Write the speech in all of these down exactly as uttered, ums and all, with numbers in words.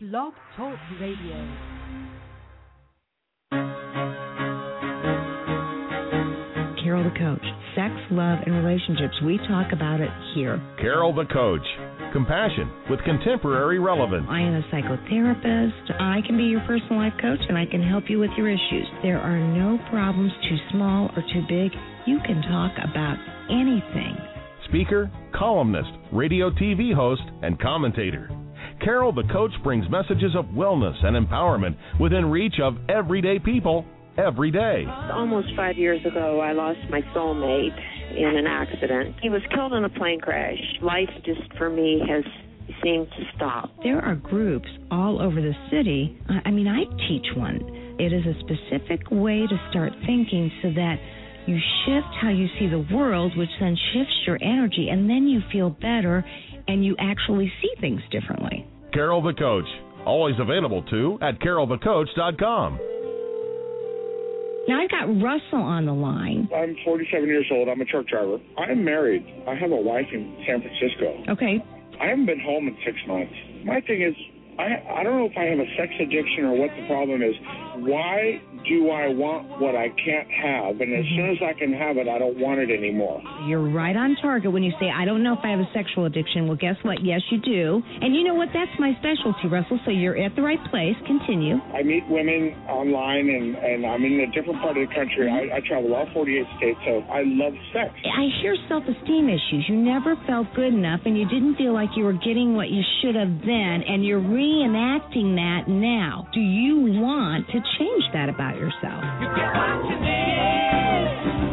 Blog Talk Radio. Carol the Coach. Sex, love, and relationships. We talk about it here. Carol the Coach. Compassion with contemporary relevance. I am a psychotherapist. I can be your personal life coach, and I can help you with your issues. There are no problems too small or too big. You can talk about anything. Speaker, columnist, radio T V host, and commentator. Carol the Coach brings messages of wellness and empowerment within reach of everyday people every day. Almost five years ago, I lost my soulmate in an accident. He was killed in a plane crash. Life just, for me, has seemed to stop. There are groups all over the city. I mean, I teach one. It is a specific way to start thinking so that you shift how you see the world, which then shifts your energy, and then you feel better and you actually see things differently. Carol the Coach. Always available, too, at carol the coach dot com. Now, I've got Russell on the line. I'm forty-seven years old. I'm a truck driver. I'm married. I have a wife in San Francisco. Okay. I haven't been home in six months. My thing is, I I don't know if I have a sex addiction or what the problem is. Why do I want what I can't have? And as soon as I can have it, I don't want it anymore. You're right on target when you say, I don't know if I have a sexual addiction. Well, guess what? Yes, you do. And you know what? That's my specialty, Russell, so you're at the right place. Continue. I meet women online, and, and I'm in a different part of the country. I, I travel all forty-eight states, so I love sex. I hear self-esteem issues. You never felt good enough, and you didn't feel like you were getting what you should have then, and you're reenacting that now. Do you want to change that about yourself? You get what you need.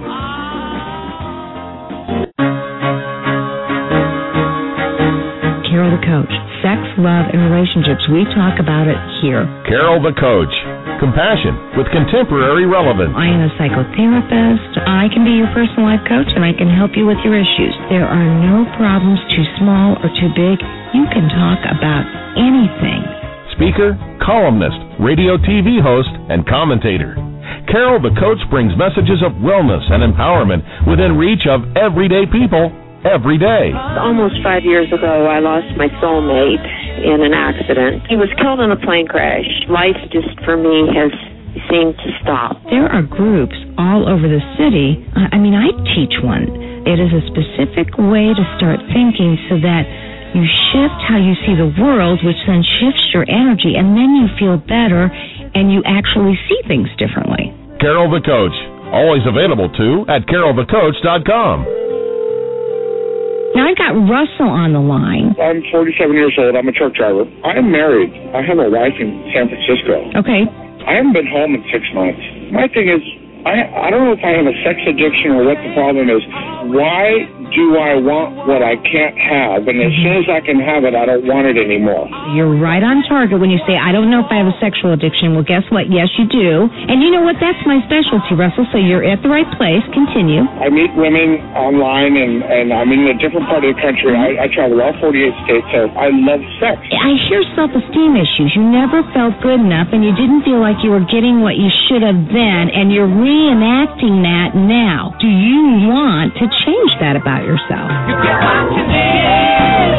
Carol the Coach. Sex, love, and relationships. We talk about it here. Carol the Coach. Compassion with contemporary relevance. I am a psychotherapist. I can be your personal life coach, and I can help you with your issues. There are no problems too small or too big. You can talk about anything. Speaker, columnist, radio T V host, and commentator. Carol the Coach brings messages of wellness and empowerment within reach of everyday people every day. Almost five years ago, I lost my soulmate in an accident. He was killed in a plane crash. Life just, for me, has seemed to stop. There are groups all over the city. I mean, I teach one. It is a specific way to start thinking so that you shift how you see the world, which then shifts your energy, and then you feel better and you actually see things differently. Carol the Coach. Always available, too, at carol the coach dot com. Now, I've got Russell on the line. I'm forty-seven years old. I'm a truck driver. I am married. I have a wife in San Francisco. Okay. I haven't been home in six months. My thing is, I I don't know if I have a sex addiction or what the problem is. Why do I want what I can't have? And as soon as I can have it, I don't want it anymore. You're right on target when you say, I don't know if I have a sexual addiction. Well, guess what? Yes, you do. And you know what? That's my specialty, Russell, so you're at the right place. Continue. I meet women online, and, and I'm in a different part of the country. I, I travel all forty-eight states, so I love sex. I hear self-esteem issues. You never felt good enough, and you didn't feel like you were getting what you should have then, and you're reenacting that now. Do you want to change that about yourself? You get what you need.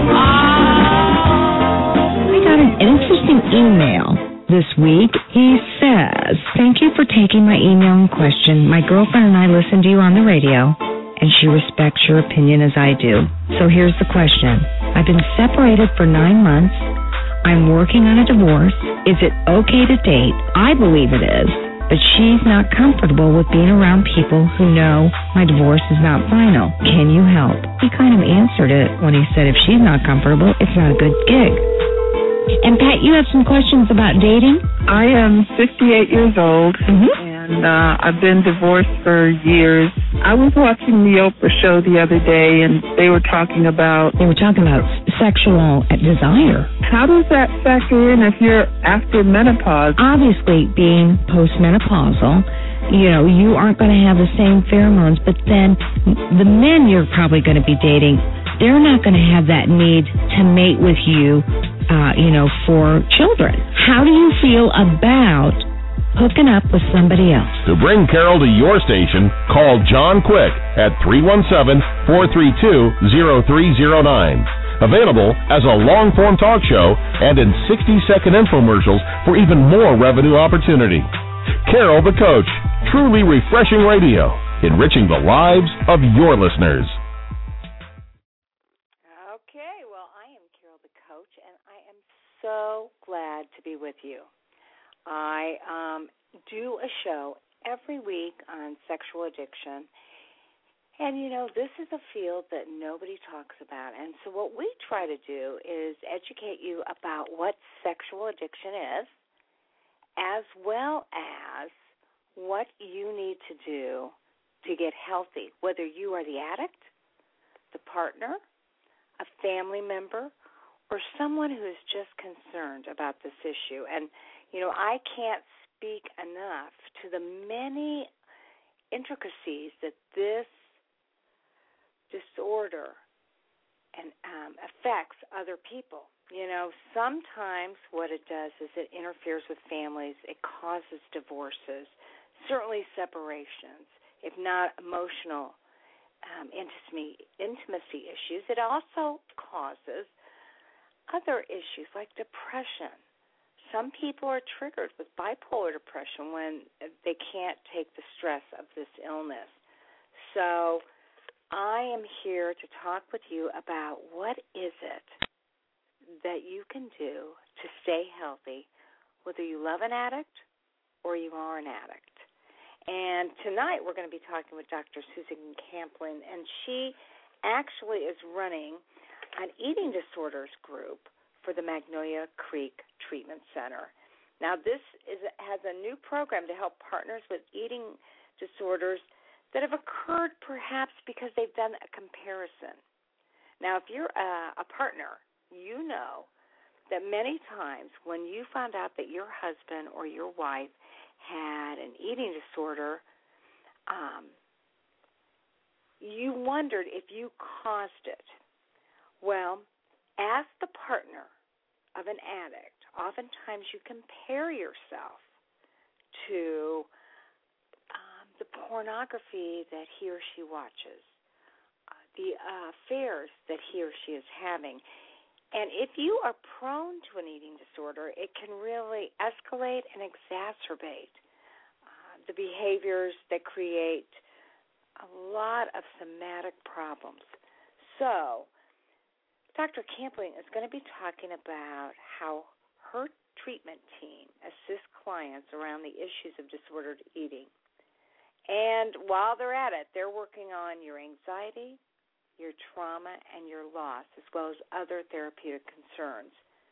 I got an interesting email this week. He says, thank you for taking my email in question. My girlfriend and I listen to you on the radio, and she respects your opinion as I do. So here's the question. I've been separated for nine months. I'm working on a divorce. Is it okay to date? I believe it is. But she's not comfortable with being around people who know my divorce is not final. Can you help? He kind of answered it when he said if she's not comfortable, it's not a good gig. And Pat, you have some questions about dating? I am fifty-eight years old, Mm-hmm. and uh, I've been divorced for years. I was watching the Oprah show the other day, and they were talking about... They were talking about sexual desire. How does that factor in if you're after menopause? Obviously, being postmenopausal, you know, you aren't going to have the same pheromones, but then the men you're probably going to be dating, they're not going to have that need to mate with you, uh, you know, for children. How do you feel about hooking up with somebody else? To bring Carol to your station, call John Quick at three one seven, four three two, zero three zero nine. Available as a long-form talk show and in sixty-second infomercials for even more revenue opportunity. Carol the Coach, truly refreshing radio, enriching the lives of your listeners. Okay, well, I am Carol the Coach, and I am so glad to be with you. I um, do a show every week on sexual addiction. And, you know, this is a field that nobody talks about. And so what we try to do is educate you about what sexual addiction is, as well as what you need to do to get healthy, whether you are the addict, the partner, a family member, or someone who is just concerned about this issue. And, you know, I can't speak enough to the many intricacies that this disorder and um, affects other people. You know, sometimes what it does is it interferes with families. It causes divorces, certainly separations, if not emotional um, intimacy, intimacy issues. It also causes other issues like depression. Some people are triggered with bipolar depression when they can't take the stress of this illness. So I am here to talk with you about what is it that you can do to stay healthy, whether you love an addict or you are an addict. And tonight we're going to be talking with Doctor Susan Camplin, and she actually is running an eating disorders group for the Magnolia Creek Treatment Center. Now this is has a new program to help partners with eating disorders that have occurred perhaps because they've done a comparison. Now, if you're a, a partner, you know that many times when you found out that your husband or your wife had an eating disorder, um, you wondered if you caused it. Well, as the partner of an addict, oftentimes you compare yourself to the pornography that he or she watches, uh, the uh, affairs that he or she is having. And if you are prone to an eating disorder, it can really escalate and exacerbate uh, the behaviors that create a lot of somatic problems. So Doctor Camplin is going to be talking about how her treatment team assists clients around the issues of disordered eating. And while they're at it, they're working on your anxiety, your trauma, and your loss, as well as other therapeutic concerns.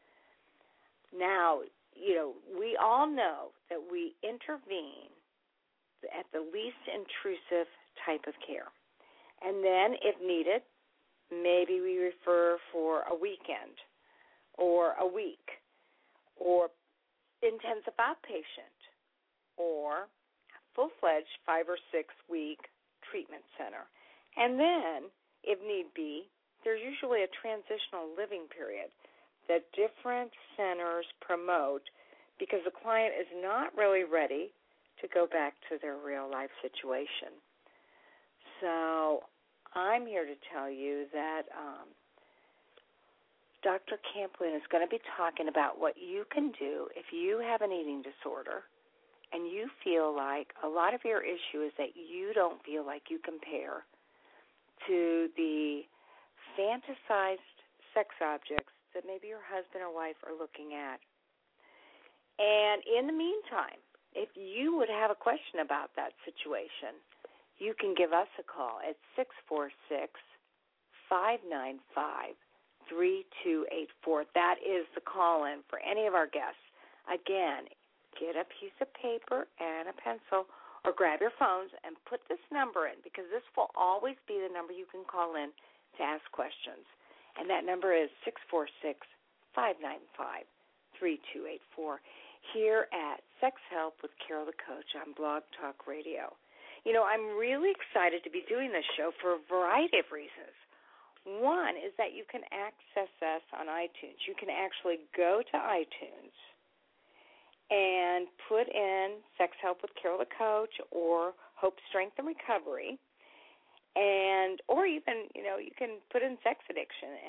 Now, you know, we all know that we intervene at the least intrusive type of care. And then, if needed, maybe we refer for a weekend or a week or intensive outpatient or full-fledged five- or six-week treatment center. And then, if need be, there's usually a transitional living period that different centers promote because the client is not really ready to go back to their real-life situation. So I'm here to tell you that um, Doctor Camplin is going to be talking about what you can do if you have an eating disorder and you feel like a lot of your issue is that you don't feel like you compare to the fantasized sex objects that maybe your husband or wife are looking at. And in the meantime, if you would have a question about that situation, you can give us a call at six four six, five nine five, three two eight four. That is the call-in for any of our guests. Again, get a piece of paper and a pencil or grab your phones and put this number in, because this will always be the number you can call in to ask questions. And that number is six four six, five nine five, three two eight four. Here at Sex Help with Carol the Coach on Blog Talk Radio. You know, I'm really excited to be doing this show for a variety of reasons. One is that you can access us on iTunes. You can actually go to iTunes and put in Sex Help with Carol the Coach or Hope, Strength, and Recovery, and or even, you know, you can put in sex addiction, and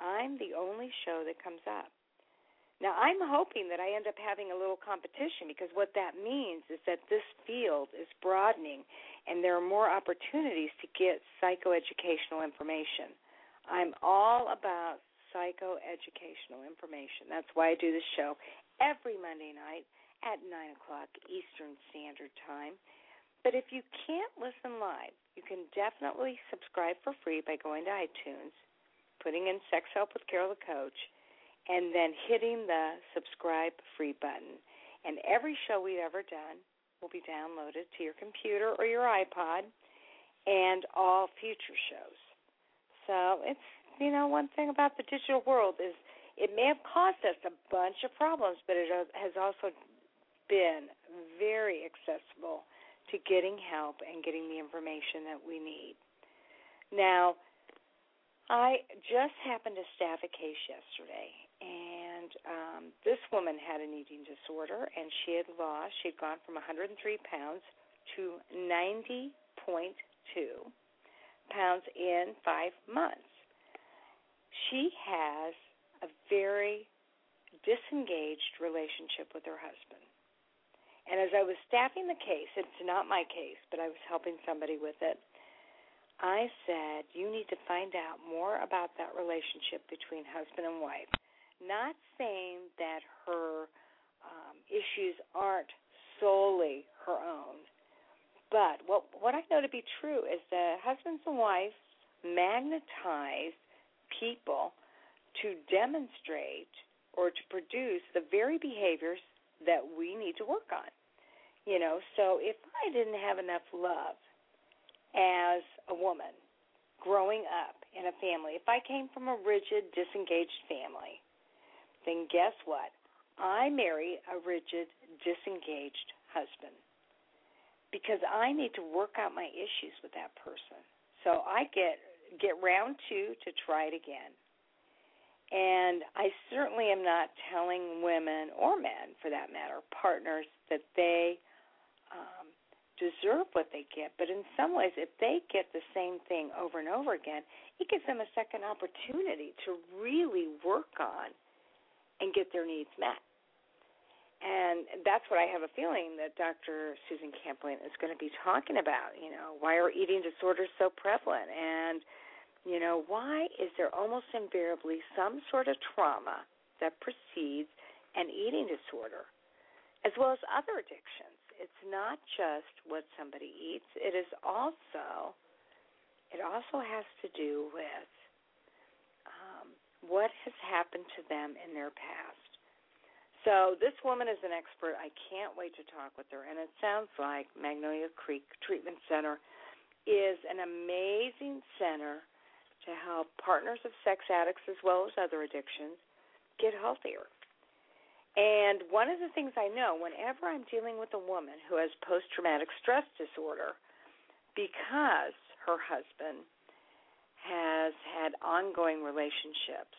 I'm the only show that comes up. Now, I'm hoping that I end up having a little competition, because what that means is that this field is broadening and there are more opportunities to get psychoeducational information. I'm all about psychoeducational information. That's why I do this show every Monday night at nine o'clock Eastern Standard Time. But if you can't listen live, you can definitely subscribe for free by going to iTunes, putting in Sex Help with Carol the Coach, and then hitting the subscribe free button. And every show we've ever done will be downloaded to your computer or your iPod, and all future shows. So it's, you know, one thing about the digital world is it may have caused us a bunch of problems, but it has also been very accessible to getting help and getting the information that we need. Now, I just happened to staff a case yesterday, and um, this woman had an eating disorder, and she had lost, she had gone from one hundred three pounds to ninety point two pounds in five months. She has a very disengaged relationship with her husband. And as I was staffing the case, it's not my case, but I was helping somebody with it, I said, you need to find out more about that relationship between husband and wife. Not saying that her um, issues aren't solely her own, but what, what I know to be true is that husbands and wives magnetize people to demonstrate or to produce the very behaviors that we need to work on. You know, so if I didn't have enough love as a woman growing up in a family, if I came from a rigid, disengaged family, then guess what? I marry a rigid, disengaged husband because I need to work out my issues with that person. So I get get round two to try it again. And I certainly am not telling women, or men for that matter, partners, that they um, deserve what they get. But in some ways, if they get the same thing over and over again, it gives them a second opportunity to really work on and get their needs met. And that's what I have a feeling that Doctor Susan Camplin is going to be talking about. You know, why are eating disorders so prevalent? And you know, why is there almost invariably some sort of trauma that precedes an eating disorder, as well as other addictions? It's not just what somebody eats. It is also, it also has to do with um, what has happened to them in their past. So this woman is an expert. I can't wait to talk with her. And it sounds like Magnolia Creek Treatment Center is an amazing center to help partners of sex addicts as well as other addictions get healthier. And one of the things I know, whenever I'm dealing with a woman who has post-traumatic stress disorder because her husband has had ongoing relationships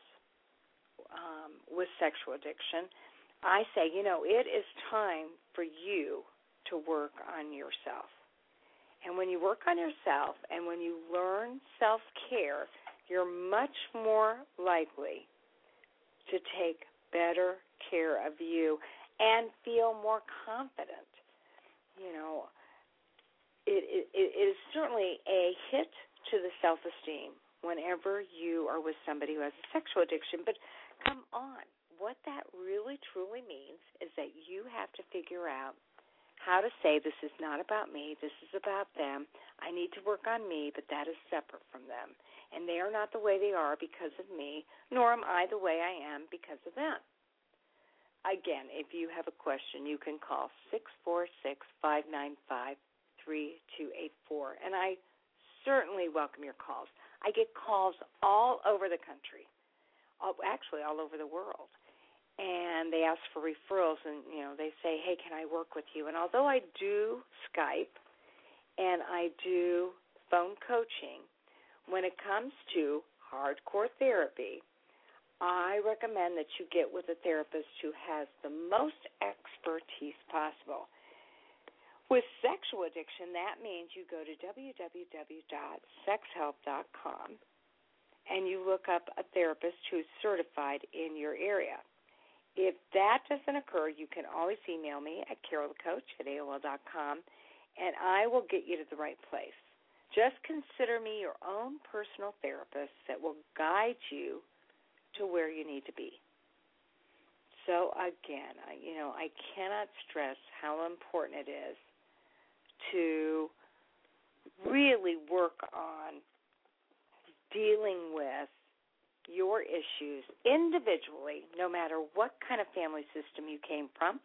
um, with sexual addiction, I say, you know, it is time for you to work on yourself. And when you work on yourself and when you learn self-care, you're much more likely to take better care of you and feel more confident. You know, it, it, it is certainly a hit to the self-esteem whenever you are with somebody who has a sexual addiction. But come on, what that really truly means is that you have to figure out how to say, this is not about me, this is about them. I need to work on me, but that is separate from them. And they are not the way they are because of me, nor am I the way I am because of them. Again, if you have a question, you can call six four six, five nine five, three two eight four. And I certainly welcome your calls. I get calls all over the country, all, actually all over the world. And they ask for referrals, and, you know, they say, hey, can I work with you? And although I do Skype and I do phone coaching, when it comes to hardcore therapy, I recommend that you get with a therapist who has the most expertise possible. With sexual addiction, that means you go to w w w dot sex help dot com and you look up a therapist who's certified in your area. If that doesn't occur, you can always email me at carol the coach at A O L dot com, and I will get you to the right place. Just consider me your own personal therapist that will guide you to where you need to be. So again, I, you know, I cannot stress how important it is to really work on dealing with your issues individually, no matter what kind of family system you came from,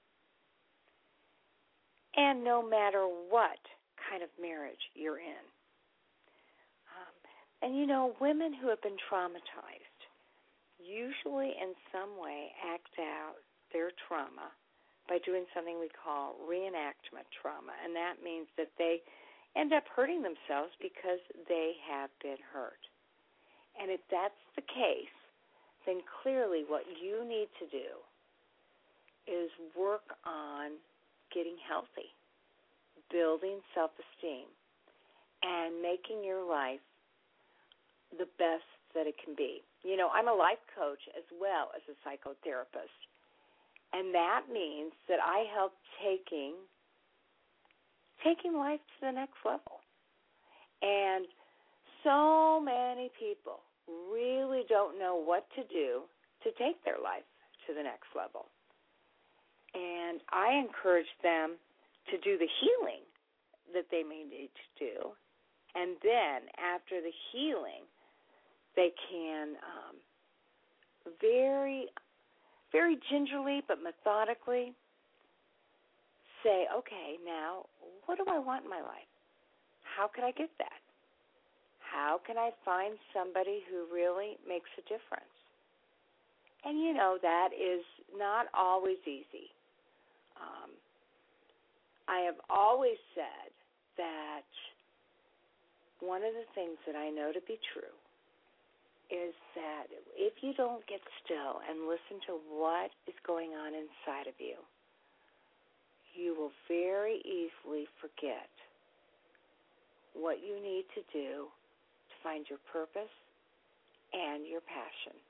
and no matter what kind of marriage you're in. Um, and, you know, women who have been traumatized usually in some way act out their trauma by doing something we call reenactment trauma, and that means that they end up hurting themselves because they have been hurt. And if that's the case, then clearly what you need to do is work on getting healthy, building self-esteem, and making your life the best that it can be. You know, I'm a life coach as well as a psychotherapist, and that means that I help taking taking life to the next level. And so many people really don't know what to do to take their life to the next level. And I encourage them to do the healing that they may need to do. And then after the healing, they can um, very, very gingerly but methodically say, okay, now what do I want in my life? How can I get that? How can I find somebody who really makes a difference? And, you know, that is not always easy. Um, I have always said that one of the things that I know to be true is that if you don't get still and listen to what is going on inside of you, you will very easily forget what you need to do to find your purpose and your passion.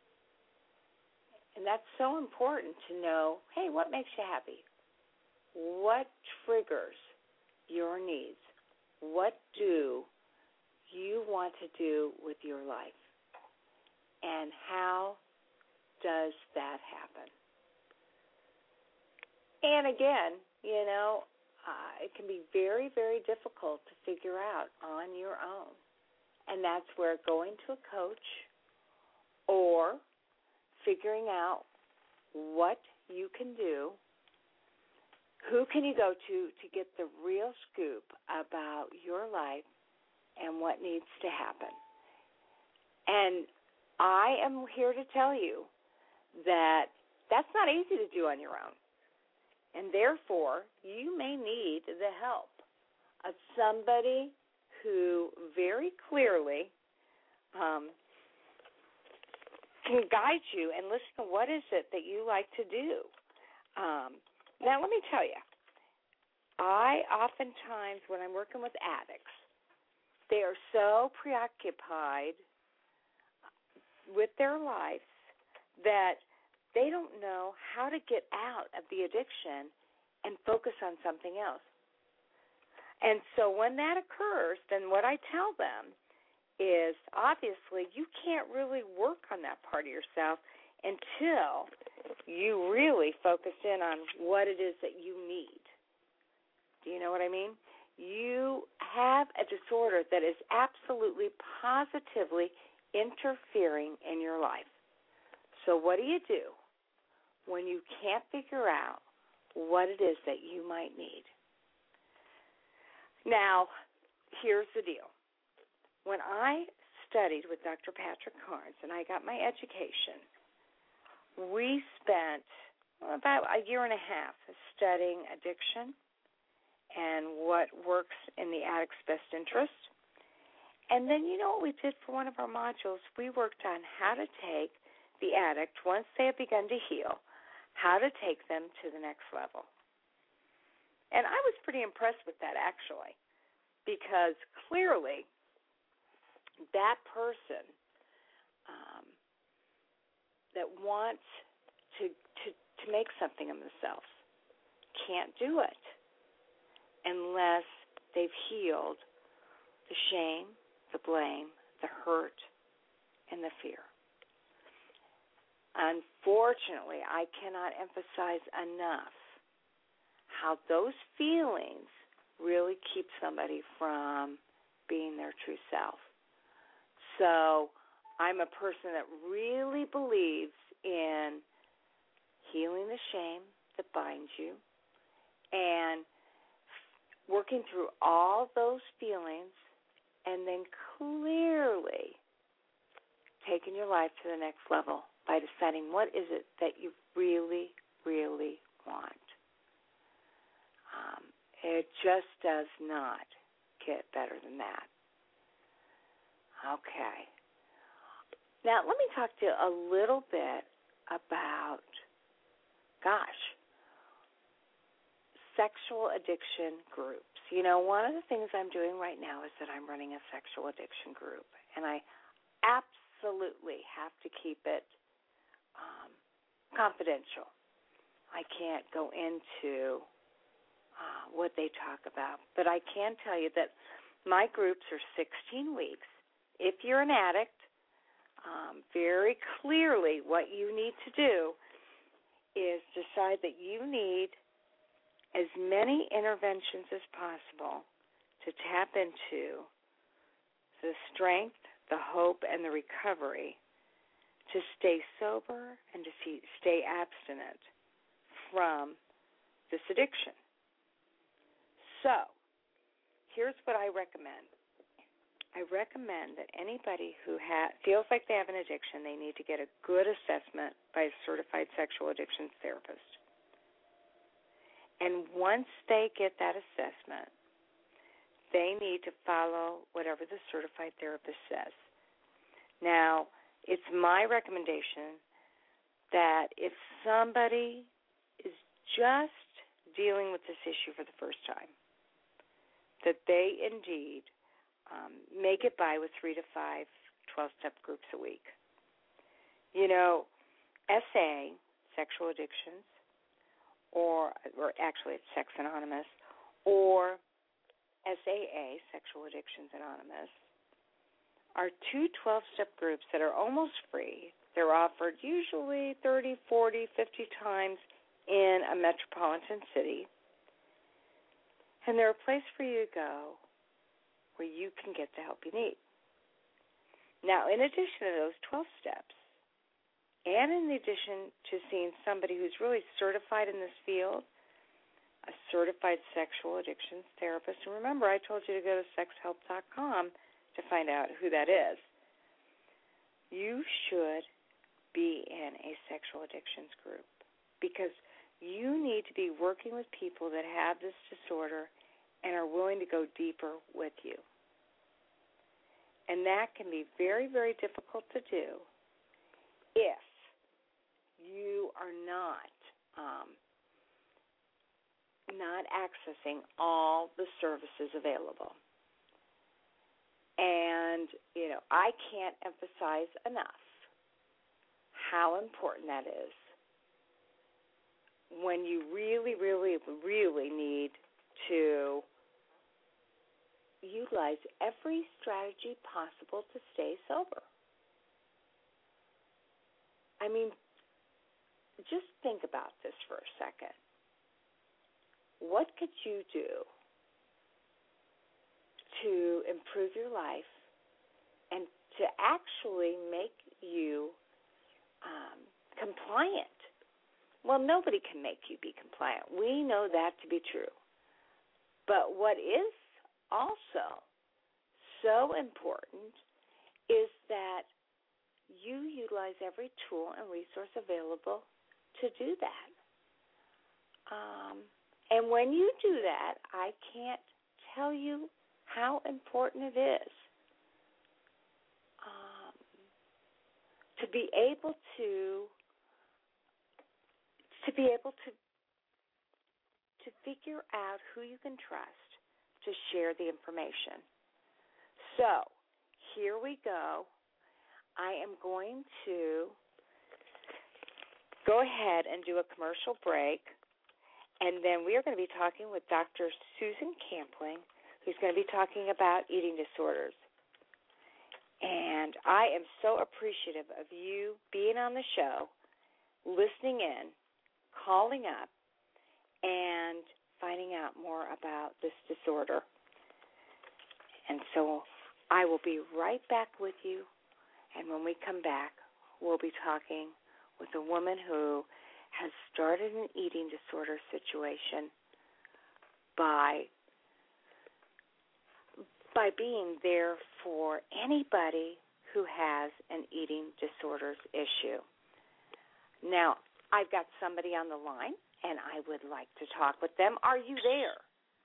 And that's so important to know, hey, what makes you happy? What triggers your needs? What do you want to do with your life? And how does that happen? And again, you know, uh, it can be very, very difficult to figure out on your own. And that's where going to a coach or figuring out what you can do, who can you go to to get the real scoop about your life and what needs to happen. And I am here to tell you that that's not easy to do on your own. And therefore, you may need the help of somebody who very clearly um, can guide you and listen to what is it that you like to do. Um, now, let me tell you, I oftentimes, when I'm working with addicts, they are so preoccupied with their lives that they don't know how to get out of the addiction and focus on something else. And so when that occurs, then what I tell them is, obviously, you can't really work on that part of yourself until you really focus in on what it is that you need. Do you know what I mean? You have a disorder that is absolutely, positively interfering in your life. So what do you do when you can't figure out what it is that you might need? Now, here's the deal. When I studied with Doctor Patrick Carnes and I got my education, we spent about a year and a half studying addiction and what works in the addict's best interest. And then, you know what we did for one of our modules? We worked on how to take the addict, once they have begun to heal, how to take them to the next level. And I was pretty impressed with that, actually, because clearly that person that wants to, to, to make something of themselves can't do it unless they've healed the shame, the blame, the hurt, and the fear. Unfortunately, I cannot emphasize enough how those feelings really keep somebody from being their true self. So I'm a person that really believes in healing the shame that binds you and working through all those feelings and then clearly taking your life to the next level by deciding what is it that you really, really want. Um, it just does not get better than that. Okay. Now, let me talk to you a little bit about, gosh, sexual addiction groups. You know, one of the things I'm doing right now is that I'm running a sexual addiction group, and I absolutely have to keep it um, confidential. I can't go into uh, what they talk about, but I can tell you that my groups are sixteen weeks. If you're an addict, um, very clearly what you need to do is decide that you need as many interventions as possible to tap into the strength, the hope, and the recovery to stay sober and to see, stay abstinent from this addiction. So, here's what I recommend. I recommend that anybody who ha- feels like they have an addiction, they need to get a good assessment by a certified sexual addictions therapist. And once they get that assessment, they need to follow whatever the certified therapist says. Now, it's my recommendation that if somebody is just dealing with this issue for the first time, that they indeed um, make it by with three to five twelve-step groups a week. You know, S A, Sexual Addictions, or, or actually it's Sex Anonymous, or S A A, Sexual Addictions Anonymous, are two twelve-step groups that are almost free. They're offered usually thirty, forty, fifty times in a metropolitan city. And they're a place for you to go where you can get the help you need. Now, in addition to those twelve steps, and in addition to seeing somebody who's really certified in this field, a certified sexual addictions therapist, and remember I told you to go to sex help dot com to find out who that is, you should be in a sexual addictions group because you need to be working with people that have this disorder and are willing to go deeper with you. And that can be very, very difficult to do if you are not um, not accessing all the services available. And, you know, I can't emphasize enough how important that is when you really, really, really need to utilize every strategy possible to stay sober. I mean, just think about this for a second. What could you do to improve your life and to actually make you um, compliant? Well, nobody can make you be compliant. We know that to be true. But what is also so important is that you utilize every tool and resource available to do that. Um, and when you do that, I can't tell you how important it is um, to be able to to be able to to figure out who you can trust to share the information. So here we go. I am going to go ahead and do a commercial break, and then we are going to be talking with Doctor Susan Campling, who's going to be talking about eating disorders. And I am so appreciative of you being on the show, listening in, calling up, and finding out more about this disorder. And so I will be right back with you, and when we come back, we'll be talking with a woman who has started an eating disorder situation by by being there for anybody who has an eating disorders issue. Now, I've got somebody on the line, and I would like to talk with them. Are you there?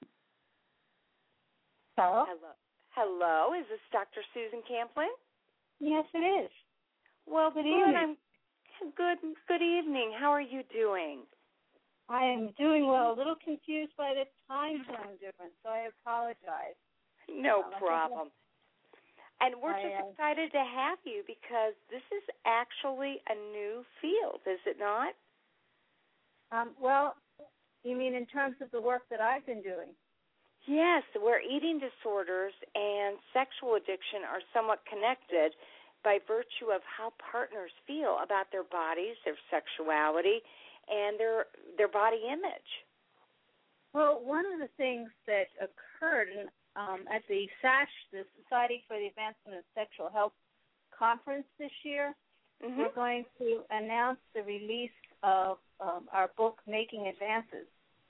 Hello? Hello. Hello, is this Doctor Susan Campling? Yes, it is. Well, good evening. I'm good. Good evening. How are you doing? I am doing well. A little confused by the time zone difference, so I apologize. No um, problem. And we're I, just uh, excited to have you because this is actually a new field, is it not? Um, well, you mean in terms of the work that I've been doing? Yes, where eating disorders and sexual addiction are somewhat connected by virtue of how partners feel about their bodies, their sexuality, and their their body image. Well, one of the things that occurred in, um, at the S A S H, the Society for the Advancement of Sexual Health conference this year, mm-hmm. we're going to announce the release of um, our book, Making Advances.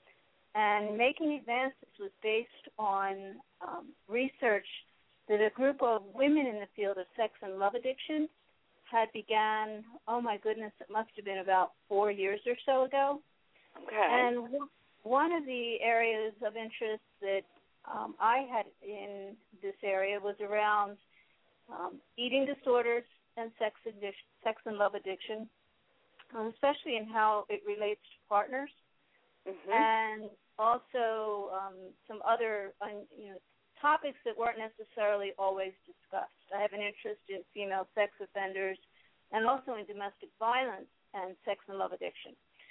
And Making Advances was based on um, research that a group of women in the field of sex and love addiction had began, oh my goodness, it must have been about four years or so ago. Okay. And w- one of the areas of interest that um, I had in this area was around um, eating disorders and sex addiction, sex and love addiction, um, especially in how it relates to partners, mm-hmm. and also um, some other um, you know, topics that weren't necessarily always discussed. I have an interest in female sex offenders and also in domestic violence and sex and love addiction.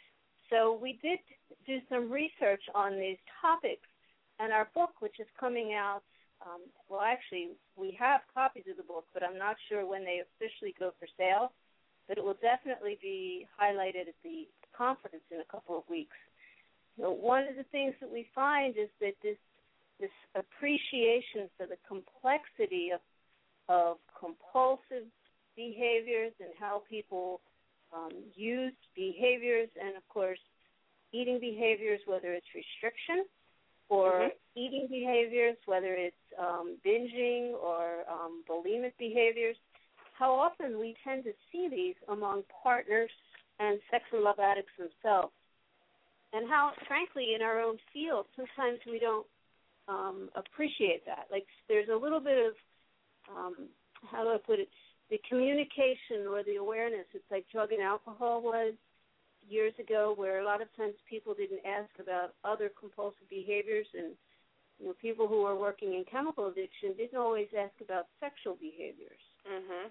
So we did do some research on these topics, and our book, which is coming out, um, well, actually, we have copies of the book, but I'm not sure when they officially go for sale, but it will definitely be highlighted at the conference in a couple of weeks. You know, one of the things that we find is that this this appreciation for the complexity of of compulsive behaviors and how people um, use behaviors and, of course, eating behaviors, whether it's restriction or mm-hmm. eating behaviors, whether it's um, binging or um, bulimic behaviors, how often we tend to see these among partners and sex and love addicts themselves. And how, frankly, in our own field, sometimes we don't um, appreciate that. Like, there's a little bit of, um, how do I put it, the communication or the awareness. It's like drug and alcohol was years ago, where a lot of times people didn't ask about other compulsive behaviors, and you know, people who were working in chemical addiction didn't always ask about sexual behaviors. Mm-hmm.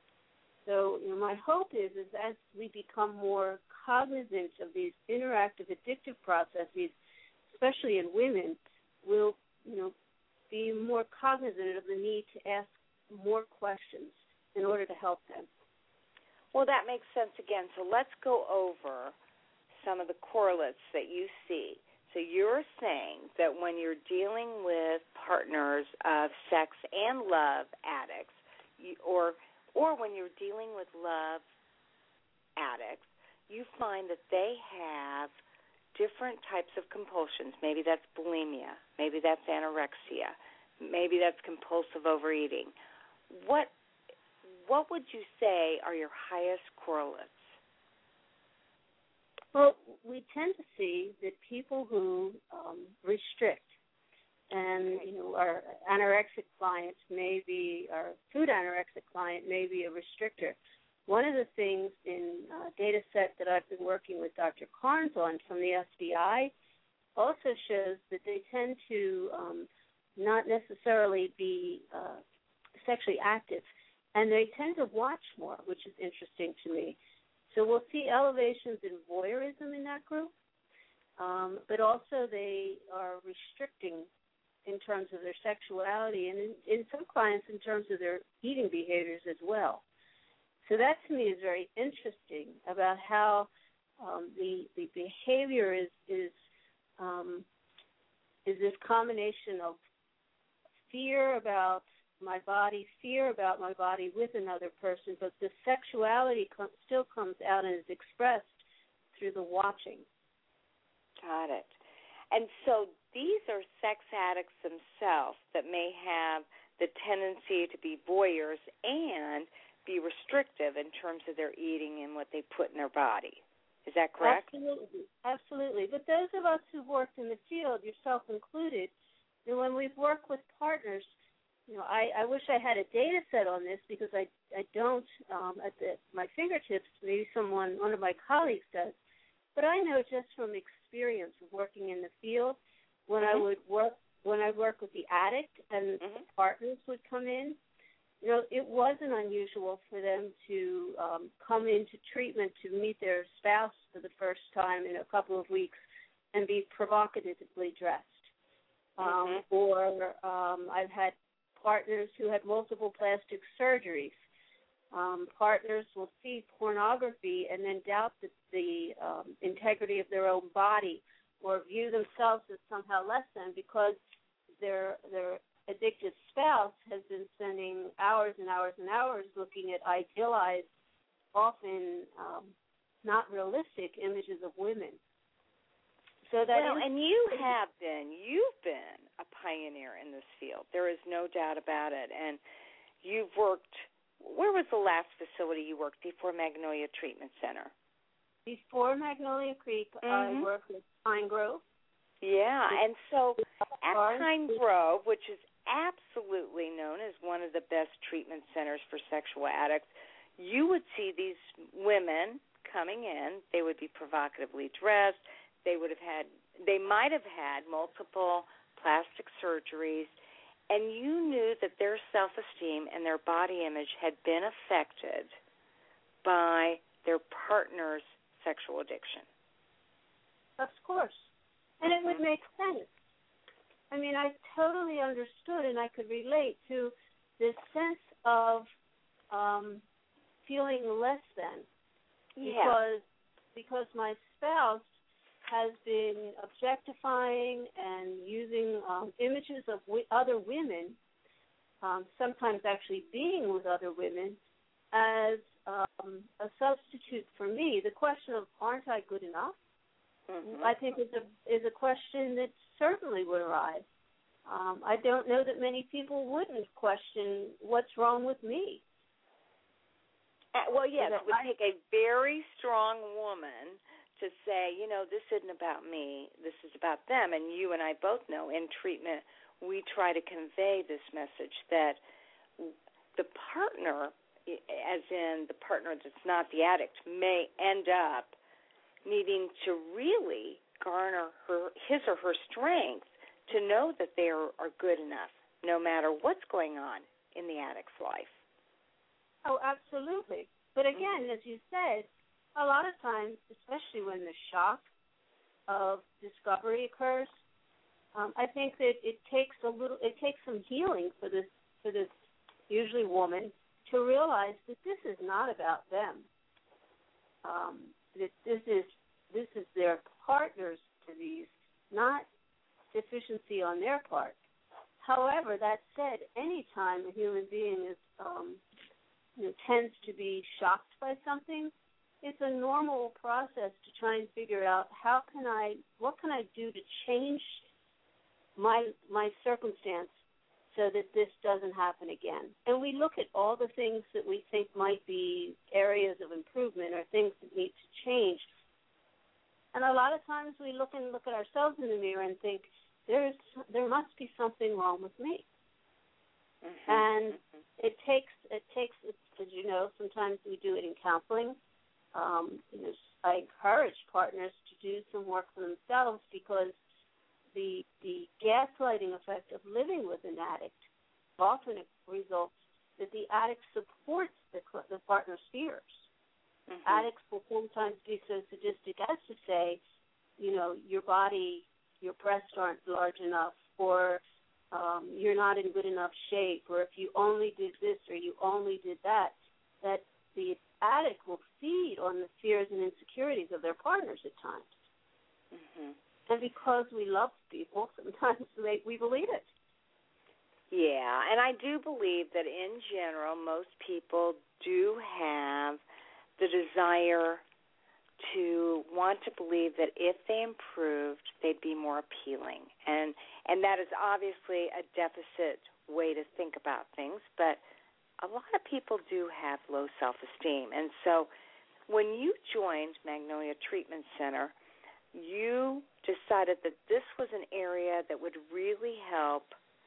So, you know, my hope is, is as we become more cognizant of these interactive addictive processes, especially in women, we'll, you know, be more cognizant of the need to ask more questions in order to help them. Well, that makes sense again. So let's go over some of the correlates that you see. So you're saying that when you're dealing with partners of sex and love addicts, you, or or when you're dealing with love addicts, you find that they have different types of compulsions. Maybe that's bulimia. Maybe that's anorexia. Maybe that's compulsive overeating. What what would you say are your highest correlates? Well, we tend to see that people who um, restrict, and you know, our anorexic clients may be, our food anorexic client may be a restrictor. One of the things in a data set that I've been working with Doctor Carnes on from the S B I also shows that they tend to um, not necessarily be uh, sexually active, and they tend to watch more, which is interesting to me. So we'll see elevations in voyeurism in that group, um, but also they are restricting in terms of their sexuality and in, in some clients in terms of their eating behaviors as well. So that to me is very interesting about how um, the the behavior is is um, is this combination of fear about my body, fear about my body with another person, but the sexuality com- still comes out and is expressed through the watching. Got it. And so these are sex addicts themselves that may have the tendency to be voyeurs and be restrictive in terms of their eating and what they put in their body. Is that correct? Absolutely. Absolutely. But those of us who've worked in the field, yourself included, you know, when we've worked with partners, you know, I, I wish I had a data set on this because I I don't um, at the, my fingertips. Maybe someone, one of my colleagues does, but I know just from experience of working in the field, when mm-hmm. I would work when I work with the addict and mm-hmm. the partners would come in, you know, it wasn't unusual for them to um, come into treatment to meet their spouse for the first time in a couple of weeks and be provocatively dressed. Um, mm-hmm. Or um, I've had partners who had multiple plastic surgeries. Um, partners will see pornography and then doubt the, the um, integrity of their own body or view themselves as somehow less than because their their addicted spouse has been spending hours and hours and hours looking at idealized, often um, not realistic images of women. So that well, is, and you have been, you've been a pioneer in this field. There is no doubt about it. And you've worked, where was the last facility you worked before Magnolia Treatment Center? Before Magnolia Creek, mm-hmm. I worked at Pine Grove. Yeah, and so at Pine Grove, which is absolutely known as one of the best treatment centers for sexual addicts, you would see these women coming in. They would be provocatively dressed. They would have had, they might have had multiple plastic surgeries, and you knew that their self-esteem and their body image had been affected by their partner's sexual addiction. Of course. And it would make sense. I mean, I totally understood and I could relate to this sense of um, feeling less than. Yeah. Because, because my spouse has been objectifying and using um, images of w- other women, um, sometimes actually being with other women, as um, a substitute for me. The question of aren't I good enough, mm-hmm. I think is a is a question that certainly would arise. Um, I don't know that many people wouldn't question what's wrong with me. Uh, well, yes, it would I, take a very strong woman to say, you know, this isn't about me, this is about them. And you and I both know in treatment we try to convey this message that the partner, as in the partner that's not the addict, may end up needing to really garner her, his or her strength to know that they are, are good enough, no matter what's going on in the addict's life. Oh, absolutely. But again, as you said, a lot of times, especially when the shock of discovery occurs, um, I think that it takes a little, it takes some healing for this, for this usually woman to realize that this is not about them. Um, that this is this is their partner's disease, not deficiency on their part. However, that said, any time a human being is um, you know, tends to be shocked by something, it's a normal process to try and figure out how can I, what can I do to change my my circumstance so that this doesn't happen again. And we look at all the things that we think might be areas of improvement or things that need to change. And a lot of times we look and look at ourselves in the mirror and think, there's there must be something wrong with me. Mm-hmm. And it takes it takes as you know, sometimes we do it in counseling. Um, you know, I encourage partners to do some work for themselves because the the gaslighting effect of living with an addict often results that the addict supports the, the partner's fears. Mm-hmm. Addicts will sometimes be so sadistic as to say, you know, your body, your breasts aren't large enough, or um, you're not in good enough shape, or if you only did this or you only did that, that the addict will feed on the fears and insecurities of their partners at times. Mm-hmm. And because we love people, sometimes we, we believe it. Yeah, and I do believe that in general, most people do have the desire to want to believe that if they improved, they'd be more appealing. And and that is obviously a deficit way to think about things, but a lot of people do have low self-esteem. And so when you joined Magnolia Treatment Center, you decided that this was an area that would really help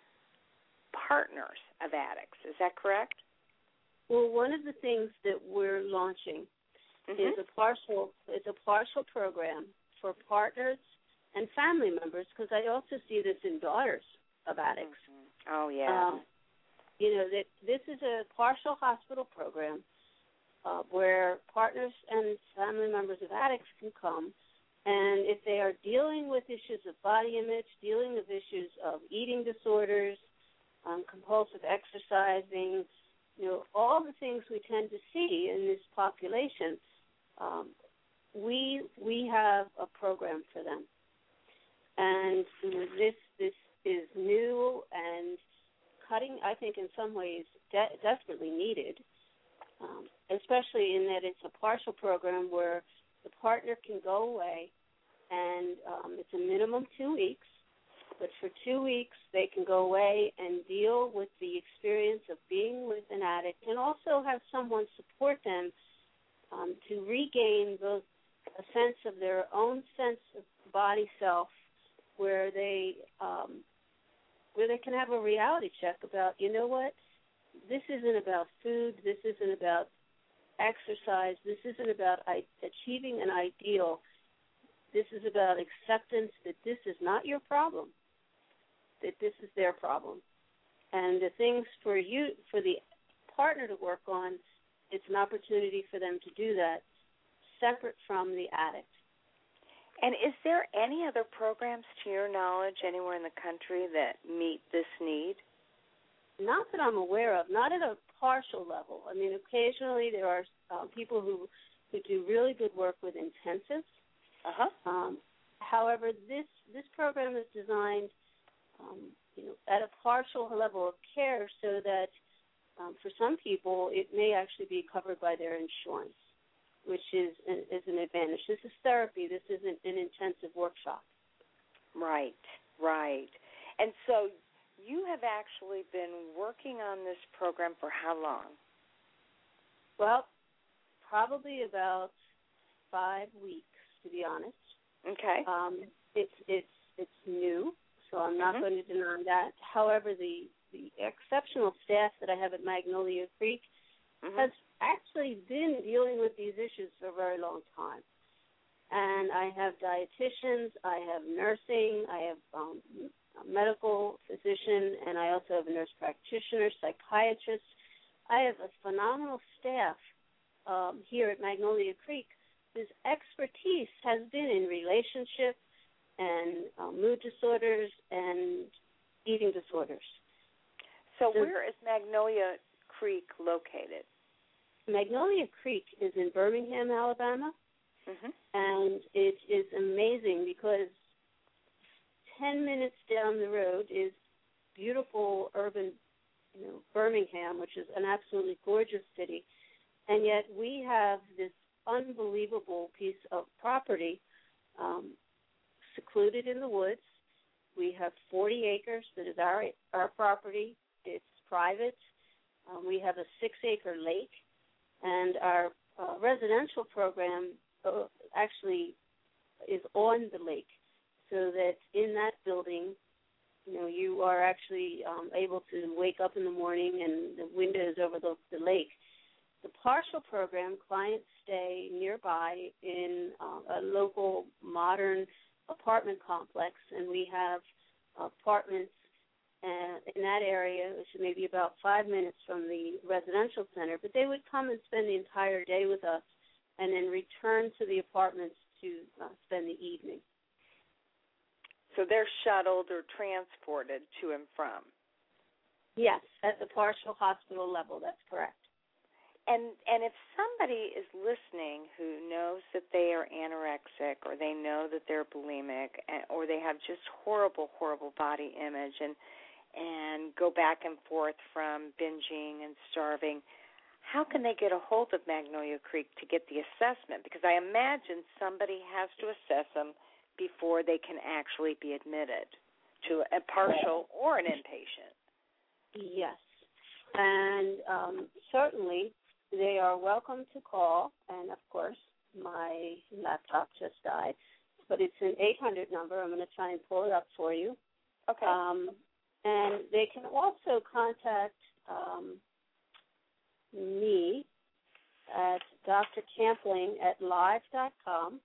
partners of addicts. Is that correct? Well, one of the things that we're launching mm-hmm. is a partial is a partial program for partners and family members, because I also see this in daughters of addicts. Mm-hmm. Oh, yeah. Um, you know, that this is a partial hospital program uh, where partners and family members of addicts can come, and if they are dealing with issues of body image, dealing with issues of eating disorders, um, compulsive exercising, you know, all the things we tend to see in this population, um, we we have a program for them. And you know, this this is new and cutting, I think, in some ways de- desperately needed, um, especially in that it's a partial program where the partner can go away, and um, it's a minimum two weeks, but for two weeks they can go away and deal with the experience of being with an addict, and also have someone support them um, to regain those, a sense of their own sense of body self, where they um, where they can have a reality check about, you know what, this isn't about food, this isn't about exercise, this isn't about I- achieving an ideal, this is about acceptance that this is not your problem, that this is their problem. And the things for you, for the partner to work on, it's an opportunity for them to do that separate from the addict. And is there any other programs, to your knowledge, anywhere in the country that meet this need? Not that I'm aware of, not at a partial level. I mean, occasionally there are uh, people who, who do really good work with intensives. Uh-huh. Um, however, this this program is designed, um, you know, at a partial level of care, so that um, for some people it may actually be covered by their insurance, which is an, is an advantage. This is therapy. This isn't an intensive workshop. Right, right. And so you have actually been working on this program for how long? Well, probably about five weeks, to be honest. Okay. Um, it's it's it's new, so I'm not mm-hmm. going to deny that. However, the the exceptional staff that I have at Magnolia Creek mm-hmm. has actually been dealing with these issues for a very long time. And I have dietitians, I have nursing, I have um, a medical physician, and I also have a nurse practitioner, psychiatrist. I have a phenomenal staff um, here at Magnolia Creek whose expertise has been in relationship and um, mood disorders and eating disorders. So, so where is Magnolia Creek located? Magnolia Creek is in Birmingham, Alabama, mm-hmm. and it is amazing because ten minutes down the road is beautiful urban, you know, Birmingham, which is an absolutely gorgeous city, and yet we have this unbelievable piece of property um, secluded in the woods. We have forty acres that is our our property. It's private. Um, we have a six-acre lake. And our uh, residential program uh, actually is on the lake, so that in that building, you know, you are actually um, able to wake up in the morning and the windows overlook the lake. The partial program, clients stay nearby in uh, a local modern apartment complex, and we have apartments Uh, in that area, which is maybe about five minutes from the residential center, but they would come and spend the entire day with us and then return to the apartments to uh, spend the evening. So they're shuttled or transported to and from? Yes, at the partial hospital level, that's correct. And and if somebody is listening who knows that they are anorexic or they know that they're bulimic or they have just horrible, horrible body image and and go back and forth from binging and starving, how can they get a hold of Magnolia Creek to get the assessment? Because I imagine somebody has to assess them before they can actually be admitted to a partial or an inpatient. Yes. And um, certainly they are welcome to call. And, of course, my laptop just died. But it's an eight hundred number. I'm going to try and pull it up for you. Okay. Um, and they can also contact um, me at Doctor Campling at live dot com.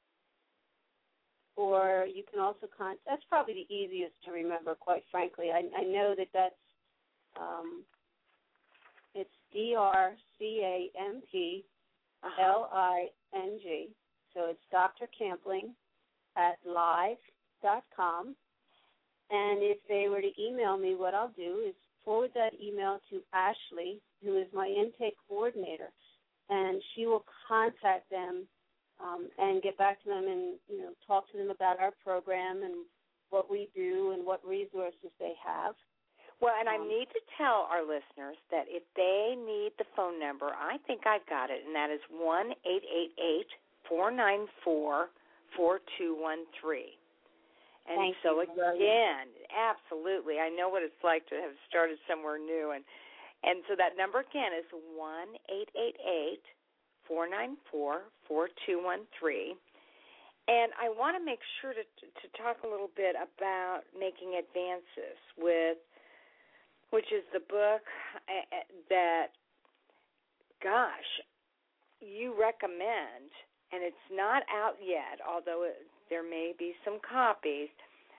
Or you can also contact, that's probably the easiest to remember, quite frankly. I, I know that that's, um, it's D R C A M P L I N G. So it's Doctor Campling at live dot com. And if they were to email me, what I'll do is forward that email to Ashley, who is my intake coordinator, and she will contact them um, and get back to them and, you know, talk to them about our program and what we do and what resources they have. Well, and I um, need to tell our listeners that if they need the phone number, I think I've got it, and that is one eight eight eight, four nine four, four two one three. And Thank so, you. again, absolutely, I know what it's like to have started somewhere new. And, and so that number, again, is one eight eight eight, four nine four, four two one three. And I want to make sure to, to talk a little bit about making advances with, which is the book that, gosh, you recommend, and it's not out yet, although it, there may be some copies.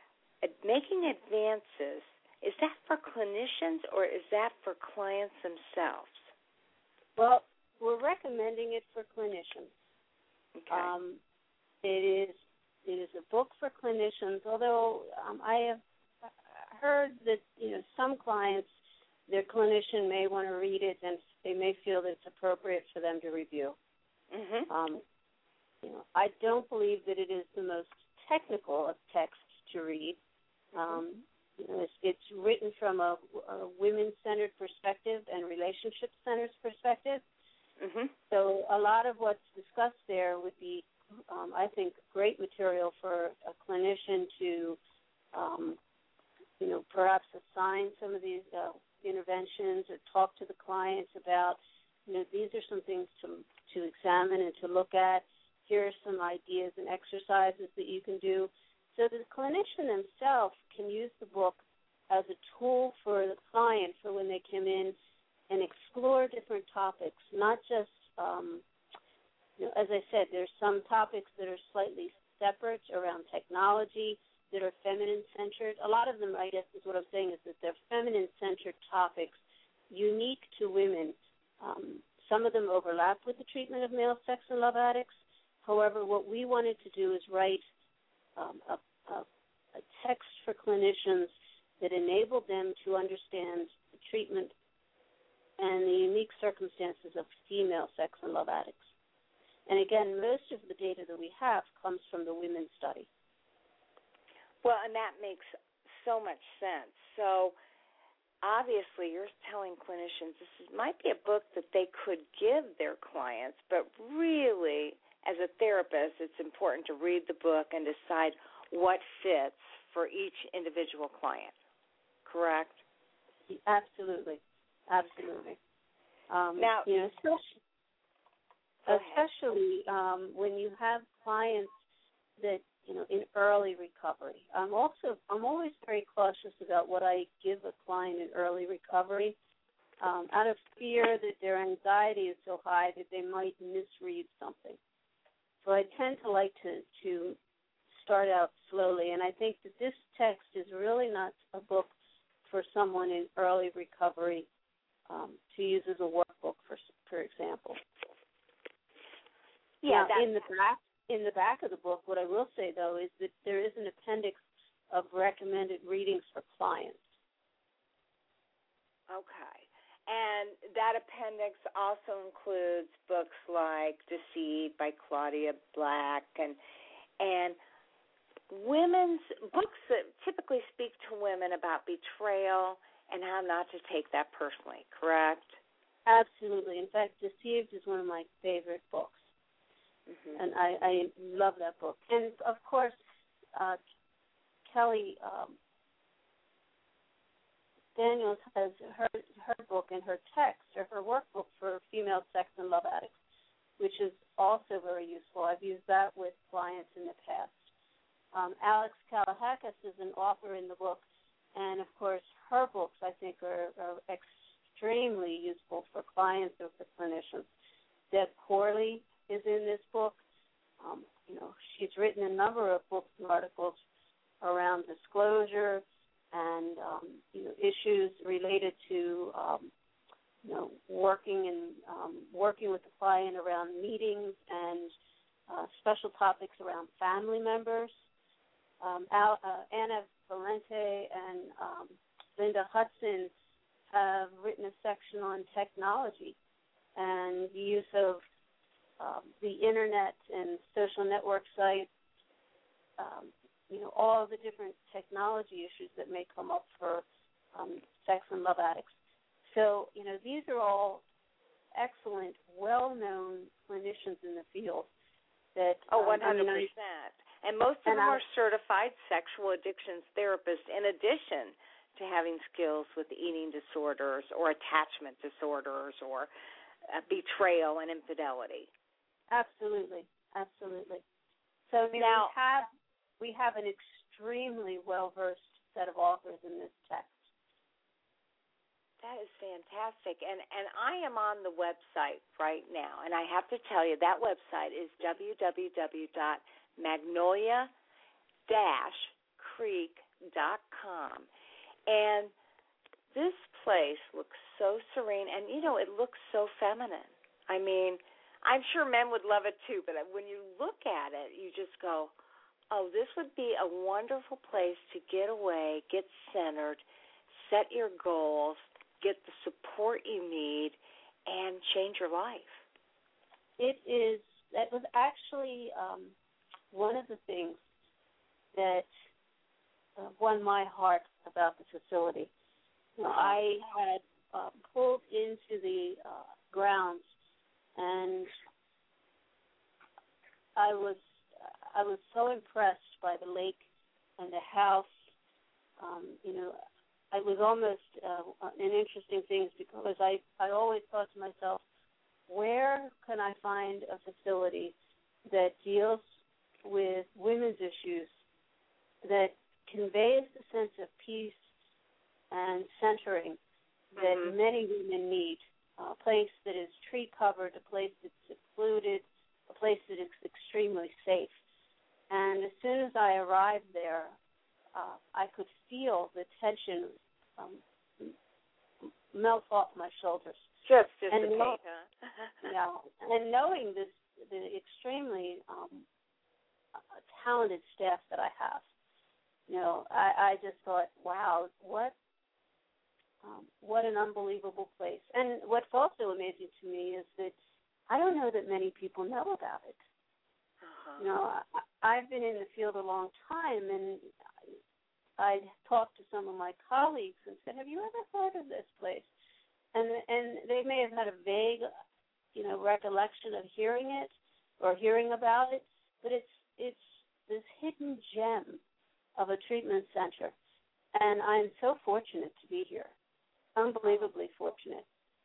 Making Advances, is that for clinicians or is that for clients themselves? Well, we're recommending it for clinicians. Okay. Um, it is it is a book for clinicians, although um, I have heard that, you know, some clients, their clinician may want to read it and they may feel that it's appropriate for them to review. Mm-hmm. Um, you know, I don't believe that it is the most technical of texts to read. Um, you know, it's, it's written from a, a women-centered perspective and relationship-centered perspective. Mm-hmm. So a lot of what's discussed there would be, um, I think, great material for a clinician to, um, you know, perhaps assign some of these uh, interventions or talk to the clients about, you know, these are some things to to examine and to look at. Here are some ideas and exercises that you can do. So the clinician themselves can use the book as a tool for the client for when they come in and explore different topics, not just, um, you know, as I said, there's some topics that are slightly separate around technology that are feminine-centered. A lot of them, I guess, is what I'm saying, is that they're feminine-centered topics unique to women. Um, some of them overlap with the treatment of male sex and love addicts. However, what we wanted to do is write um, a, a, a text for clinicians that enabled them to understand the treatment and the unique circumstances of female sex and love addicts. And again, most of the data that we have comes from the women's study. Well, and that makes so much sense. So obviously you're telling clinicians this is, might be a book that they could give their clients, but really, as a therapist, it's important to read the book and decide what fits for each individual client, correct? Absolutely. Absolutely. Um, now, you know, especially, especially um, when you have clients that, you know, in early recovery. I'm also, I'm always very cautious about what I give a client in early recovery, um, out of fear that their anxiety is so high that they might misread something. So I tend to like to, to start out slowly, and I think that this text is really not a book for someone in early recovery um, to use as a workbook, for for example. Yeah, now, in the back in the back of the book, what I will say though is that there is an appendix of recommended readings for clients. Okay. And that appendix also includes books like Deceit by Claudia Black and and women's books that typically speak to women about betrayal and how not to take that personally, correct? Absolutely. In fact, Deceived is one of my favorite books. Mm-hmm. And I, I love that book. And, of course, uh, Kelly um, Daniels has her, her book and her text, or her workbook for female sex and love addicts, which is also very useful. I've used that with clients in the past. Um, Alex Kalahakis is an author in the book, and, of course, her books, I think, are, are extremely useful for clients or for clinicians. Deb Corley is in this book. Um, you know, she's written a number of books and articles around disclosure and, um, you know, issues related to, um, you know, working and um, working with the client around meetings and uh, special topics around family members. Um, Al, uh, Anna Valente and um, Linda Hudson have written a section on technology and the use of um, the internet and social network sites, um, you know, all the different technology issues that may come up for um, sex and love addicts. So, you know, these are all excellent, well-known clinicians in the field. That oh, one hundred percent. Um, I mean, I, And most of and them I, are certified sexual addictions therapists in addition to having skills with eating disorders or attachment disorders or uh, betrayal and infidelity. Absolutely, absolutely. So I mean, now, we have we have an extremely well-versed set of authors in this text. That is fantastic. And, and I am on the website right now, and I have to tell you, that website is w w w dot magnolia dash creek dot com. And this place looks so serene, and, you know, it looks so feminine. I mean, I'm sure men would love it too, but when you look at it, you just go, oh, this would be a wonderful place to get away, get centered, set your goals, get the support you need, and change your life. It is, that was actually um, one of the things that uh, won my heart about the facility. You know, I had uh, pulled into the uh, grounds, and I was I was so impressed by the lake and the house. Um, you know, it was almost uh, an interesting thing because I, I always thought to myself, where can I find a facility that deals with women's issues, that conveys the sense of peace and centering that mm-hmm. many women need, a place that is tree-covered, a place that's secluded, a place that is extremely safe. And as soon as I arrived there, uh, I could feel the tension um, melt off my shoulders. Just dissipate, and know, huh? yeah, and knowing this, the extremely um, talented staff that I have, you know, I, I just thought, wow, what um, what an unbelievable place. And what's also amazing to me is that I don't know that many people know about it. Uh-huh. You know, I, I've been in the field a long time, and I talked to some of my colleagues and said, have you ever heard of this place? And and they may have had a vague, you know, recollection of hearing it or hearing about it, but it's it's this hidden gem of a treatment center. And I'm so fortunate to be here, unbelievably fortunate.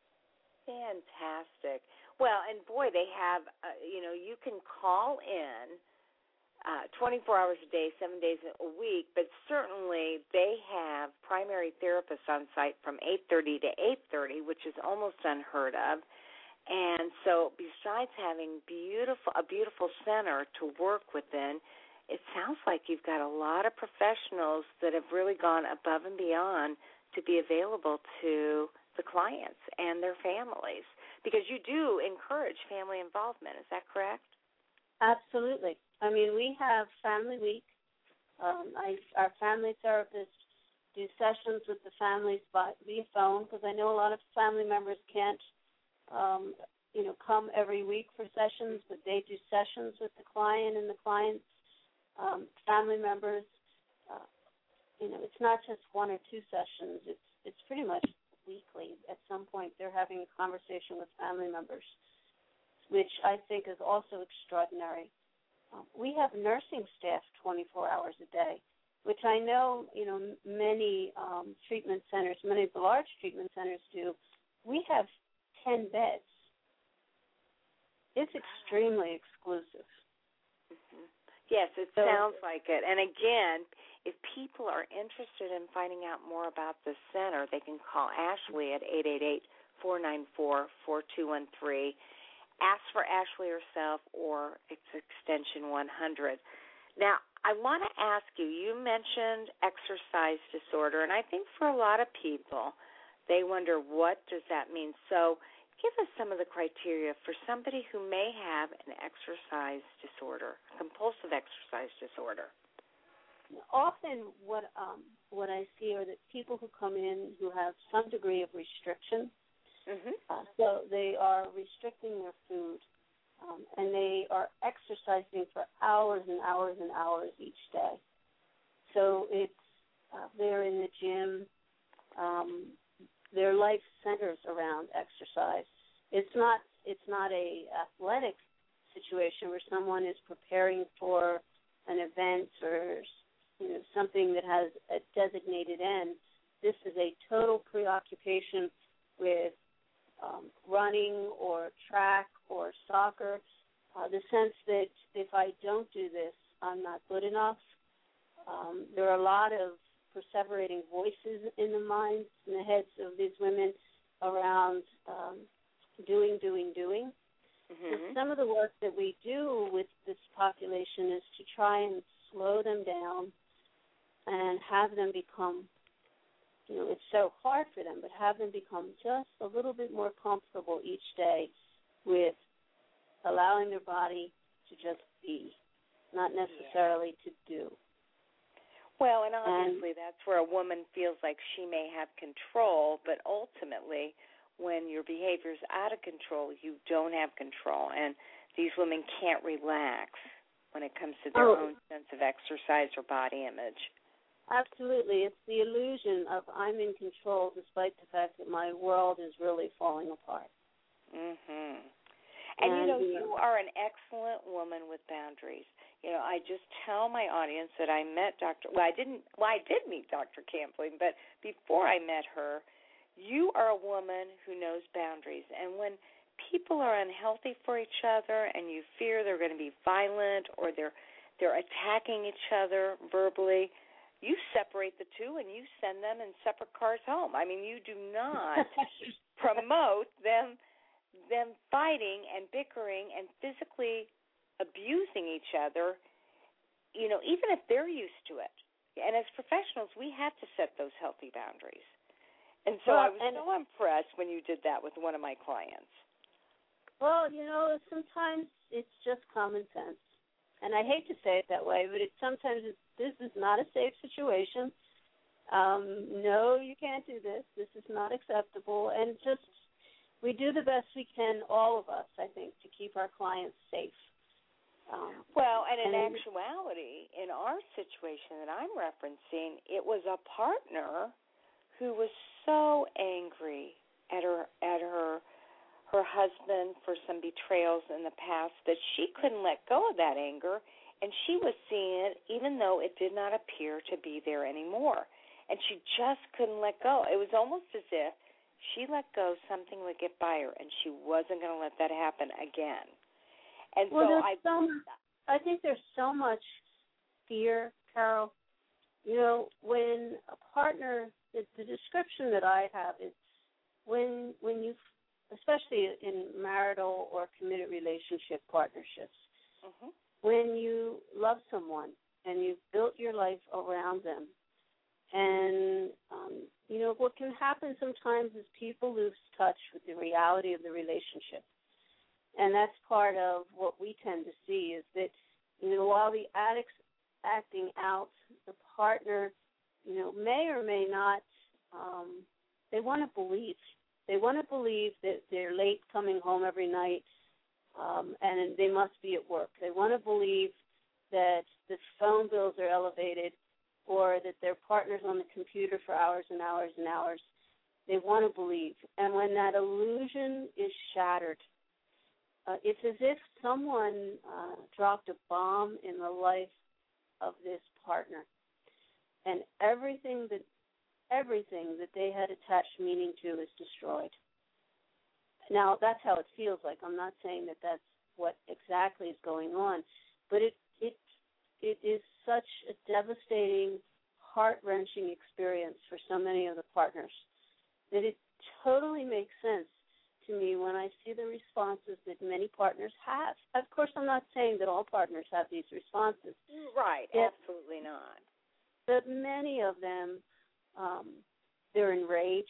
Fantastic. Well, and boy, they have, uh, you know, you can call in uh, twenty-four hours a day, seven days a week, but certainly they have primary therapists on site from eight thirty to eight thirty, which is almost unheard of. And so besides having beautiful a beautiful center to work within, it sounds like you've got a lot of professionals that have really gone above and beyond to be available to the clients and their families, because you do encourage family involvement. Is that correct? Absolutely. I mean, we have Family Week. Um, I, our family therapists do sessions with the families by, via phone, because I know a lot of family members can't, um, you know, come every week for sessions, but they do sessions with the client and the client's um, family members. Uh, you know, it's not just one or two sessions. It's it's pretty much weekly. At some point, they're having a conversation with family members, which I think is also extraordinary. Um, we have nursing staff twenty-four hours a day, which I know, you know, many um, treatment centers, many of the large treatment centers do. We have ten beds. It's extremely exclusive. Mm-hmm. Yes, it so, sounds like it. And again, if people are interested in finding out more about the center, they can call Ashley at eight eight eight, four nine four, four two one three. Ask for Ashley herself, or it's extension one hundred. Now, I want to ask you, you mentioned exercise disorder, and I think for a lot of people, they wonder, what does that mean? So give us some of the criteria for somebody who may have an exercise disorder, a compulsive exercise disorder. Often what um, what I see are that people who come in who have some degree of restriction. Mm-hmm. Uh, so they are restricting their food, um, and they are exercising for hours and hours and hours each day. So it's uh, they're in the gym. Um, their life centers around exercise. It's not it's not a athletic situation where someone is preparing for an event or, you know, something that has a designated end. This is a total preoccupation with Um, running or track or soccer, uh, the sense that if I don't do this, I'm not good enough. Um, there are a lot of perseverating voices in the minds and the heads of these women around um, doing, doing, doing. Mm-hmm. And some of the work that we do with this population is to try and slow them down and have them become, you know, it's so hard for them, but have them become just a little bit more comfortable each day with allowing their body to just be, not necessarily yeah. to do. Well, and obviously and, that's where a woman feels like she may have control, but ultimately when your behavior is out of control, you don't have control, and these women can't relax when it comes to their oh. own sense of exercise or body image. Absolutely. It's the illusion of I'm in control despite the fact that my world is really falling apart. Mhm. And, and, you know, you are an excellent woman with boundaries. You know, I just tell my audience that I met Doctor Well, I didn't, well, I did meet Doctor Campling, but before I met her, you are a woman who knows boundaries. And when people are unhealthy for each other and you fear they're going to be violent or they're they're attacking each other verbally, you separate the two and you send them in separate cars home. I mean, you do not promote them them fighting and bickering and physically abusing each other, you know, even if they're used to it. And as professionals, we have to set those healthy boundaries. And so well, I was so impressed when you did that with one of my clients. Well, you know, sometimes it's just common sense. And I hate to say it that way, but it sometimes it's, this is not a safe situation. Um, no, you can't do this. This is not acceptable. And just we do the best we can, all of us, I think, to keep our clients safe. Um, well, and in and, actuality, in our situation that I'm referencing, it was a partner who was so angry at her at her her husband for some betrayals in the past that she couldn't let go of that anger, and she was seeing it even though it did not appear to be there anymore. And she just couldn't let go. It was almost as if she let go, something would get by her, and she wasn't going to let that happen again. And well, so I, so, I think there's so much fear, Carol. You know, when a partner, the, the description that I have is when when you, especially in marital or committed relationship partnerships, mm-hmm. when you love someone and you've built your life around them, and, um, you know, what can happen sometimes is people lose touch with the reality of the relationship. And that's part of what we tend to see is that, you know, while the addict's acting out, the partner, you know, may or may not, um, they want to believe. They want to believe that they're late coming home every night um, and they must be at work. They want to believe that the phone bills are elevated or that their partner's on the computer for hours and hours and hours. They want to believe. And when that illusion is shattered, uh, it's as if someone uh, dropped a bomb in the life of this partner. And everything that everything that they had attached meaning to is destroyed. Now, that's how it feels like. I'm not saying that that's what exactly is going on, but it it it is such a devastating, heart-wrenching experience for so many of the partners that it totally makes sense to me when I see the responses that many partners have. Of course, I'm not saying that all partners have these responses. Right, Yet, absolutely not. But many of them, um, they're enraged,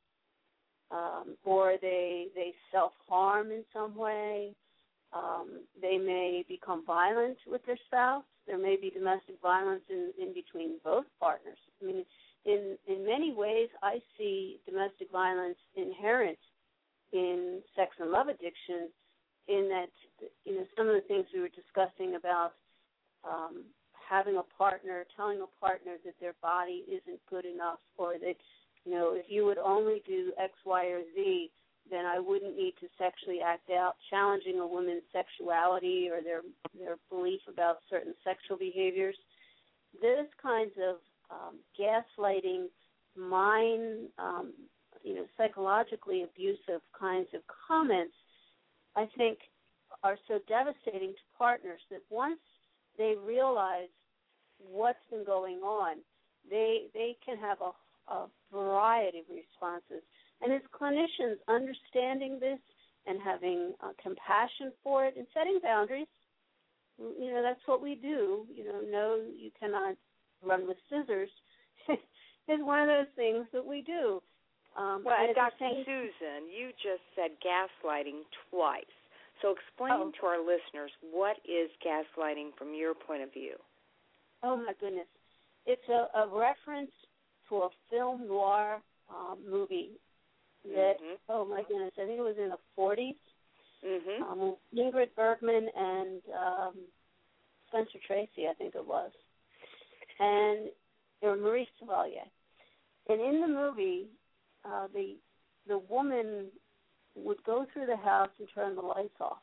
um, or they they self-harm in some way. Um, they may become violent with their spouse. There may be domestic violence in, in between both partners. I mean, in in many ways, I see domestic violence inherent in sex and love addiction, in that, you know, some of the things we were discussing about um, having a partner, telling a partner that their body isn't good enough, or that, you know, if you would only do X, Y, or Z, then I wouldn't need to sexually act out, challenging a woman's sexuality or their their belief about certain sexual behaviors. Those kinds of um, gaslighting, mind, um, you know, psychologically abusive kinds of comments, I think, are so devastating to partners that once they realize what's been going on, they they can have a, a variety of responses. And as clinicians, understanding this and having uh, compassion for it and setting boundaries, you know, that's what we do. You know, no, you cannot run with scissors is one of those things that we do. Um, well, and Doctor same, Susan, you just said gaslighting twice. So explain oh. to our listeners, what is gaslighting from your point of view? Oh, my goodness. It's a, a reference to a film noir um, movie that, mm-hmm. oh, my goodness, I think it was in the forties. Mm-hmm. Um, Ingrid Bergman and um, Spencer Tracy, I think it was. And or Maurice Chevalier. And in the movie, uh, the the woman would go through the house and turn the lights off.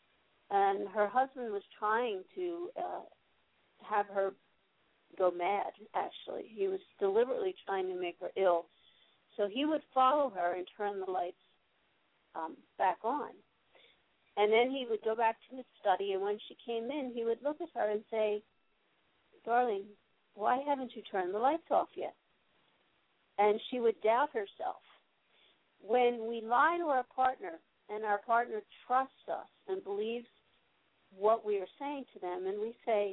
And her husband was trying to uh, have her go mad, actually. He was deliberately trying to make her ill. So he would follow her and turn the lights um, back on. And then he would go back to his study, and when she came in, he would look at her and say, "Darling, why haven't you turned the lights off yet?" And she would doubt herself. When we lie to our partner and our partner trusts us and believes what we are saying to them, and we say,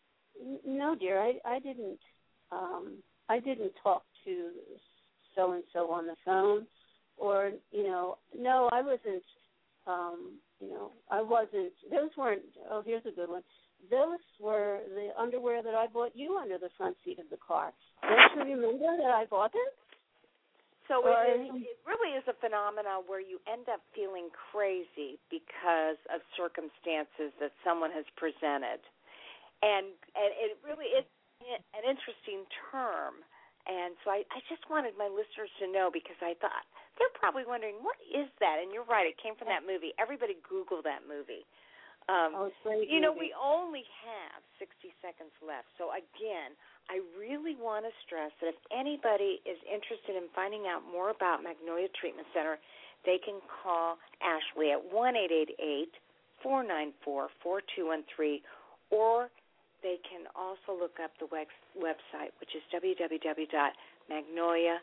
"No, dear, I, I didn't. Um, I didn't talk to so and so on the phone," or you know, "No, I wasn't. Um, you know, I wasn't. Those weren't. Oh, here's a good one. Those were the underwear that I bought you under the front seat of the car. Don't you remember that I bought them?" So it, is, it really is a phenomenon where you end up feeling crazy because of circumstances that someone has presented. And and it really is an interesting term. And so I, I just wanted my listeners to know, because I thought, they're probably wondering, what is that? And you're right, it came from that movie. Everybody Google that movie. Um, oh, it's great you know, movie. we only have sixty seconds left. So, again, I really want to stress that if anybody is interested in finding out more about Magnolia Treatment Center, they can call Ashley at one eight eight eight, four nine four, four two one three, or they can also look up the website, which is w w w dot magnolia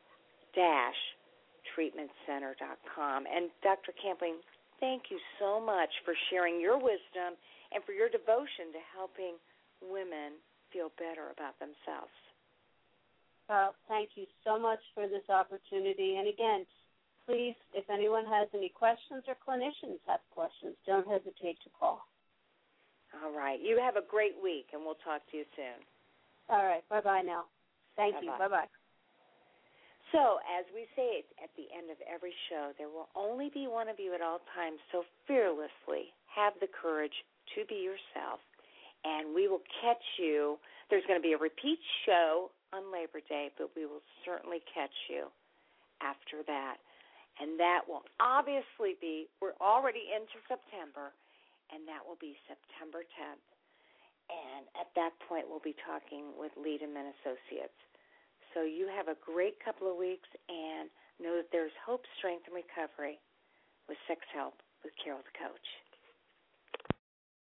dash treatment center dot com. And, Doctor Campling, thank you so much for sharing your wisdom and for your devotion to helping women feel better about themselves. Well, thank you so much for this opportunity. And again, please, if anyone has any questions or clinicians have questions, don't hesitate to call. All right. You have a great week, and we'll talk to you soon. All right. Bye-bye now. Thank Bye-bye. you. Bye-bye. So, as we say at the end of every show, there will only be one of you at all times, so fearlessly have the courage to be yourself, and we will catch you. There's going to be a repeat show on Labor Day, but we will certainly catch you after that. And that will obviously be, we're already into September, and that will be September tenth. And at that point, we'll be talking with Lederman Associates. So you have a great couple of weeks, and know that there's hope, strength, and recovery with Sex Help with Carol the Coach.